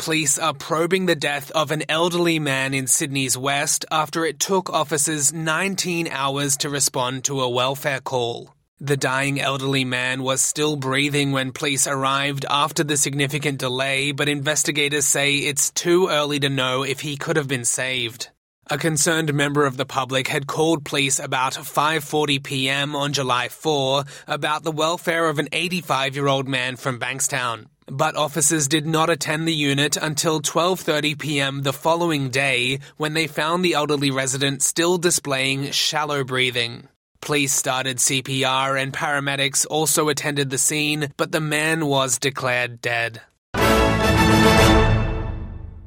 police are probing the death of an elderly man in Sydney's West after it took officers 19 hours to respond to a welfare call. The dying elderly man was still breathing when police arrived after the significant delay, but investigators say it's too early to know if he could have been saved. A concerned member of the public had called police about 5:40 p.m. on July 4 about the welfare of an 85-year-old man from Bankstown. But officers did not attend the unit until 12:30 p.m. the following day when they found the elderly resident still displaying shallow breathing. Police started CPR and paramedics also attended the scene, but the man was declared dead.